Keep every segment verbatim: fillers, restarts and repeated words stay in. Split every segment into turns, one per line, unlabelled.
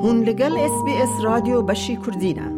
هون لگل اس بی اس رادیو بشی کردینه.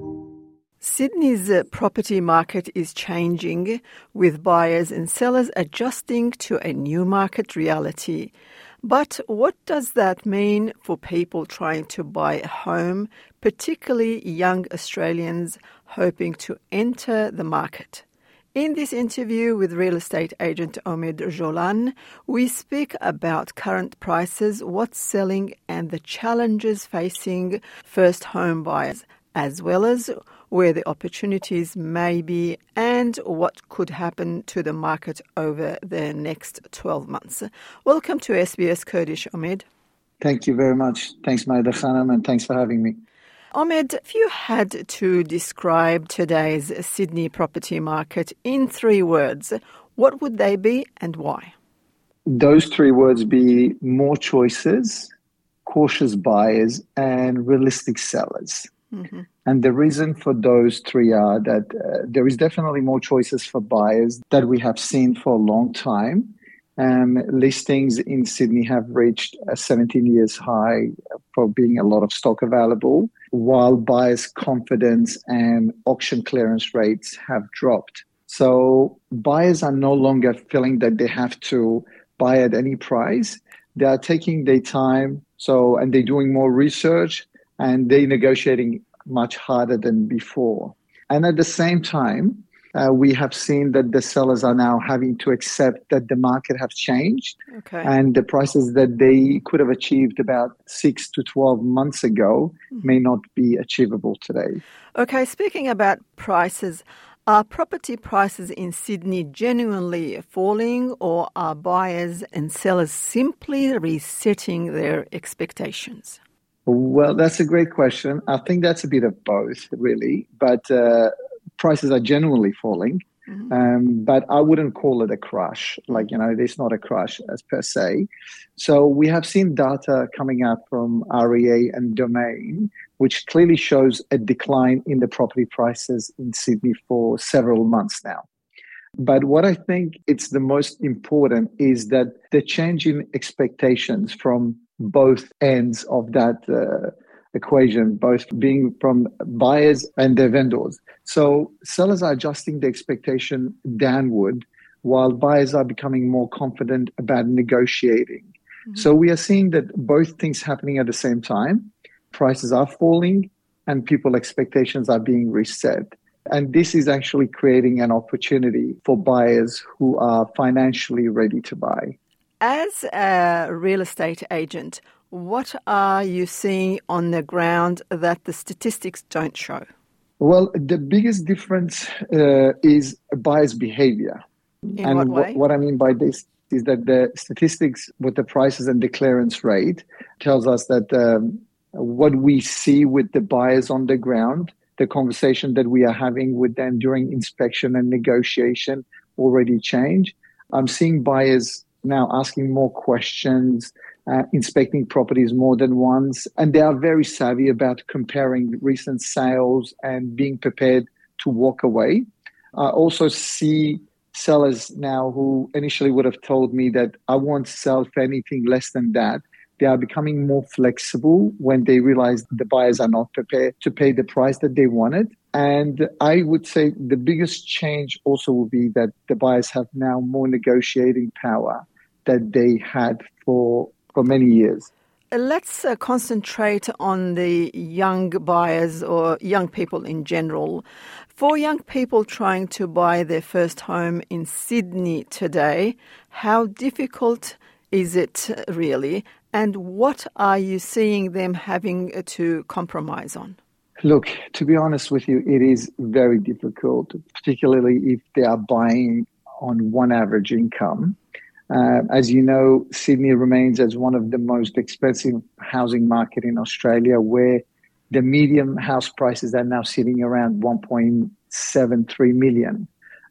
Sydney's property market is changing, with buyers and sellers adjusting to a new market reality. But what does that mean for people trying to buy a home, particularly young Australians hoping to enter the market? In this interview with real estate agent Omid Jolan, we speak about current prices, what's selling, and the challenges facing first home buyers, as well as where the opportunities may be and what could happen to the market over the next twelve months. Welcome to S B S Kurdish, Omid.
Thank you very much. Thanks, Maida Khanam, and thanks for having me.
Omid, if you had to describe today's Sydney property market in three words, what would they be and why?
Those three words be more choices, cautious buyers, and realistic sellers. Mm-hmm. And the reason for those three are that uh, there is definitely more choices for buyers that we have seen for a long time. Um, listings in Sydney have reached a seventeen years high for being a lot of stock available, while buyers' confidence and auction clearance rates have dropped. So buyers are no longer feeling that they have to buy at any price. They are taking their time, so and they're doing more research, and they're negotiating much harder than before. And at the same time, uh, we have seen that the sellers are now having to accept that the market have changed. Okay. And the prices that they could have achieved about six to twelve months ago mm-hmm. may not be achievable today.
Okay, speaking about prices, are property prices in Sydney genuinely falling, or are buyers and sellers simply resetting their expectations?
Well, that's a great question. I think that's a bit of both, really. But uh, prices are genuinely falling. Mm-hmm. Um, but I wouldn't call it a crash. Like, you know, it's not a crash as per se. So we have seen data coming out from R E A and Domain, which clearly shows a decline in the property prices in Sydney for several months now. But what I think it's the most important is that the change in expectations from both ends of that uh, equation, both being from buyers and their vendors. So sellers are adjusting the expectation downward, while buyers are becoming more confident about negotiating. Mm-hmm. So we are seeing that both things happening at the same time. Prices are falling and people's expectations are being reset. And this is actually creating an opportunity for buyers who are financially ready to buy.
As a real estate agent, what are you seeing on the ground that the statistics don't show?
Well, the biggest difference uh, is buyers' behavior.
In
and
what way?
Wh- what I mean by this is that the statistics with the prices and the clearance rate tells us that um, what we see with the buyers on the ground, the conversation that we are having with them during inspection and negotiation already change. I'm seeing buyers now asking more questions, uh, inspecting properties more than once, and they are very savvy about comparing recent sales and being prepared to walk away. I also see sellers now who initially would have told me that I won't sell for anything less than that. They are becoming more flexible when they realize the buyers are not prepared to pay the price that they wanted. And I would say the biggest change also will be that the buyers have now more negotiating power that they had for for many years.
Let's uh, concentrate on the young buyers or young people in general. For young people trying to buy their first home in Sydney today, how difficult is it really? And what are you seeing them having to compromise on?
Look, to be honest with you, it is very difficult, particularly if they are buying on one average income. Uh, as you know, Sydney remains as one of the most expensive housing market in Australia, where the median house prices are now sitting around one point seven three million.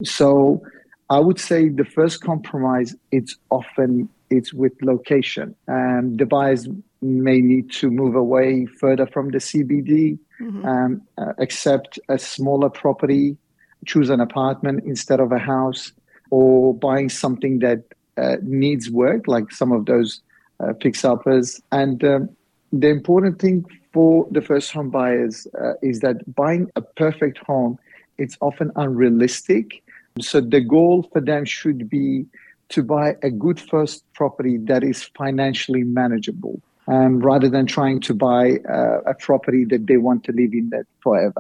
So I would say the first compromise, it's often it's with location. Um, the buyers may need to move away further from the C B D, mm-hmm. um, uh, accept a smaller property, choose an apartment instead of a house, or buying something that uh, needs work, like some of those uh, fix-uppers. And um, the important thing for the first home buyers uh, is that buying a perfect home, it's often unrealistic. So the goal for them should be to buy a good first property that is financially manageable, um, rather than trying to buy uh, a property that they want to live in that forever.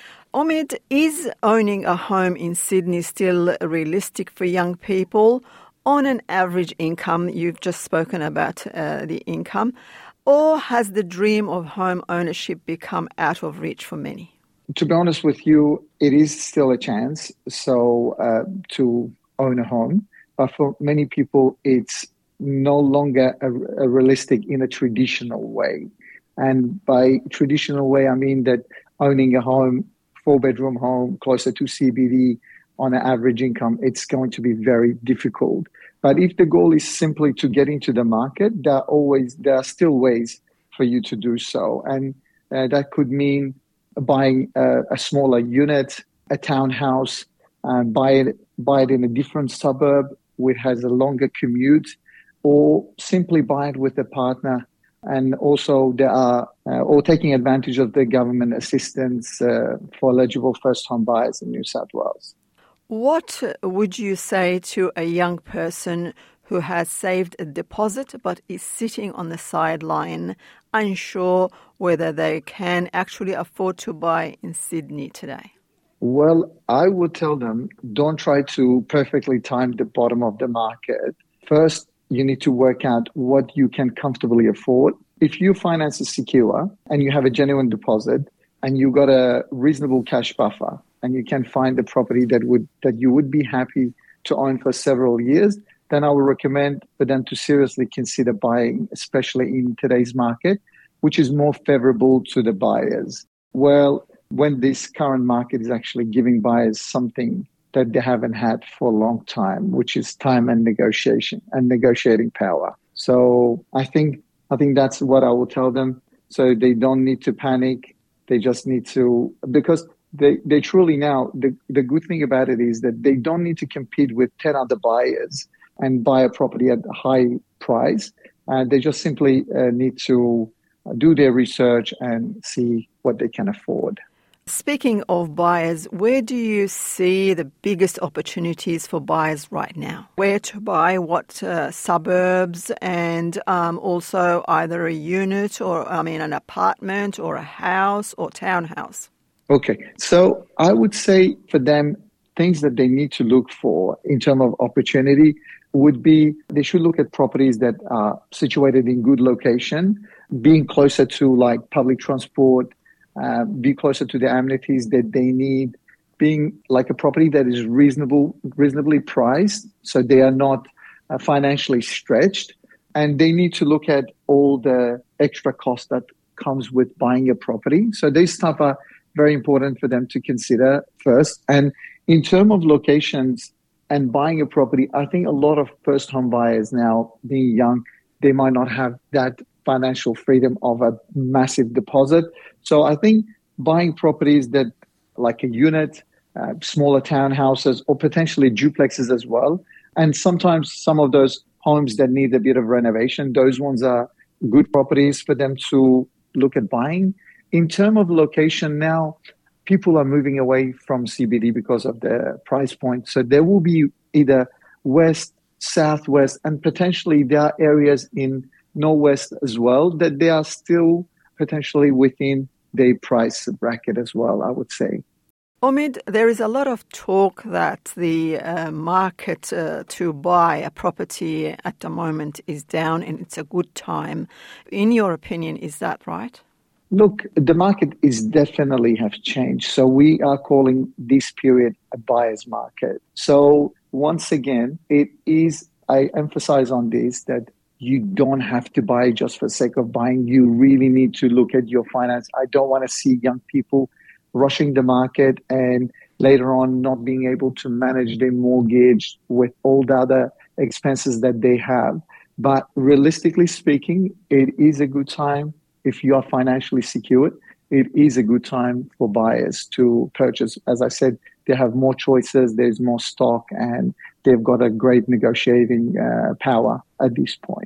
Omid, is owning a home in Sydney still realistic for young people on an average income? You've just spoken about uh, the income. Or has the dream of home ownership become out of reach for many?
To be honest with you, it is still a chance so uh, to own a home. But for many people, it's no longer a, a realistic in a traditional way. And by traditional way, I mean that owning a home, four-bedroom home, closer to C B D on an average income, it's going to be very difficult. But if the goal is simply to get into the market, there are always there are still ways for you to do so. And uh, that could mean buying a, a smaller unit, a townhouse, and buy it, buy it in a different suburb which has a longer commute, or simply buy it with a partner. And also there are, uh, or taking advantage of the government assistance uh, for eligible first-home buyers in New South Wales.
What would you say to a young person who has saved a deposit but is sitting on the sideline, unsure whether they can actually afford to buy in Sydney today?
Well, I would tell them, don't try to perfectly time the bottom of the market. First, you need to work out what you can comfortably afford. If your finance is secure and you have a genuine deposit and you got a reasonable cash buffer and you can find a property that would that you would be happy to own for several years, then I would recommend for them to seriously consider buying, especially in today's market, which is more favorable to the buyers. Well, when this current market is actually giving buyers something that they haven't had for a long time, which is time and negotiation and negotiating power. So I think I think that's what I will tell them. So they don't need to panic. They just need to, because they, they truly now, the, the good thing about it is that they don't need to compete with ten other buyers and buy a property at a high price. Uh, they just simply uh, need to do their research and see what they can afford.
Speaking of buyers, where do you see the biggest opportunities for buyers right now? Where to buy, what uh, suburbs, and um, also either a unit or, I mean, an apartment or a house or townhouse?
Okay, so I would say for them, things that they need to look for in terms of opportunity would be they should look at properties that are situated in good location, being closer to like public transport, Uh, be closer to the amenities that they need, being like a property that is reasonable, reasonably priced, so they are not uh, financially stretched, and they need to look at all the extra costs that comes with buying a property. So these stuff are very important for them to consider first. And in terms of locations and buying a property, I think a lot of first home buyers now, being young, they might not have that financial freedom of a massive deposit. So I think buying properties that like a unit, uh, smaller townhouses, or potentially duplexes as well. And sometimes some of those homes that need a bit of renovation, those ones are good properties for them to look at buying. In terms of location now, people are moving away from C B D because of the price point. So there will be either west, southwest, and potentially there are areas in northwest as well that they are still potentially within their price bracket as well, I would say.
Omid, there is a lot of talk that the uh, market uh, to buy a property at the moment is down and it's a good time. In your opinion, is that right?
Look, the market is definitely have changed. So we are calling this period a buyer's market. So once again, it is, I emphasize on this, that you don't have to buy just for the sake of buying. You really need to look at your finance. I don't want to see young people rushing the market and later on not being able to manage their mortgage with all the other expenses that they have. But realistically speaking, it is a good time if you are financially secured. It is a good time for buyers to purchase. As I said, they have more choices, there's more stock, and they've got a great negotiating uh, power at this point.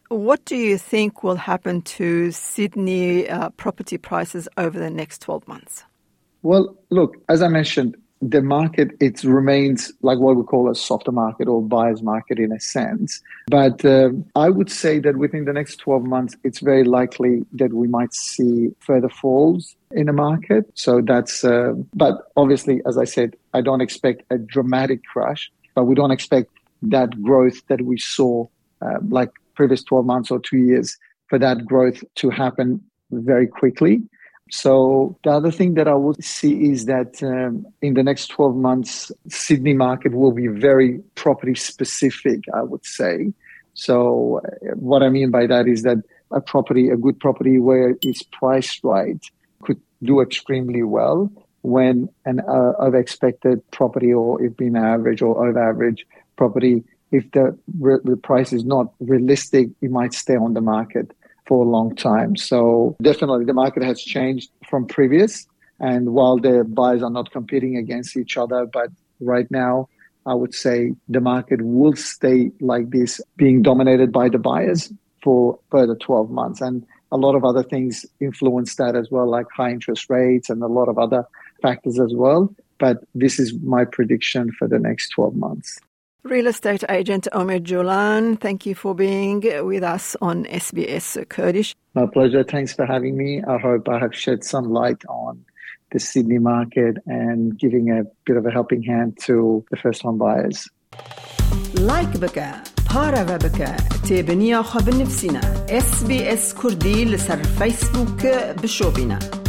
What do you think will happen to Sydney uh, property prices over the next twelve months?
Well, look, as I mentioned, the market, it remains like what we call a softer market or buyer's market in a sense. But uh, I would say that within the next twelve months, it's very likely that we might see further falls in the market. So that's, uh, but obviously, as I said, I don't expect a dramatic crash, but we don't expect that growth that we saw uh, like previous twelve months or two years for that growth to happen very quickly. So the other thing that I would see is that um, in the next twelve months, Sydney market will be very property specific, I would say. So uh, what I mean by that is that a property, a good property where it's priced right could do extremely well when an uh, over-expected property or if being average or over-average property, if the, re- the price is not realistic, it might stay on the market for a long time. So definitely the market has changed from previous. And while the buyers are not competing against each other, but right now, I would say the market will stay like this, being dominated by the buyers for further twelve months. And a lot of other things influence that as well, like high interest rates and a lot of other factors as well. But this is my prediction for the next twelve months.
Real estate agent Omer Julan, thank you for being with us on S B S Kurdish.
My pleasure. Thanks for having me. I hope I have shed some light on the Sydney market and giving a bit of a helping hand to the first-time buyers.
Like بك بارا بك تابنيا خبر نفسنا إس بي إس كردي لسر فيسبوك بشوبنا.